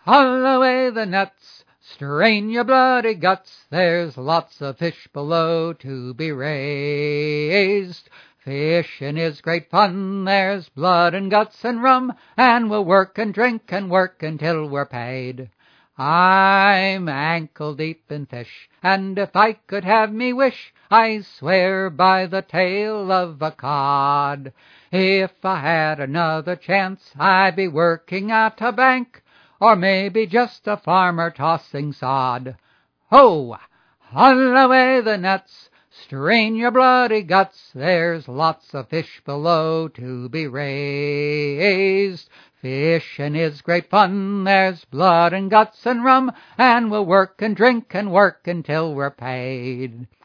Haul away the nets, strain your bloody guts, there's lots of fish below to be raised. Fishing is great fun, there's blood and guts and rum, and we'll work and drink and work until we're paid. I'm ankle deep in fish, and if I could have me wish, I swear by the tail of a cod. If I had another chance, I'd be working at a bank, or maybe just a farmer tossing sod. Ho! Haul away the nets, strain your bloody guts, there's lots of fish below to be raised. Fishing is great fun, there's blood and guts and rum, and we'll work and drink and work until we're paid.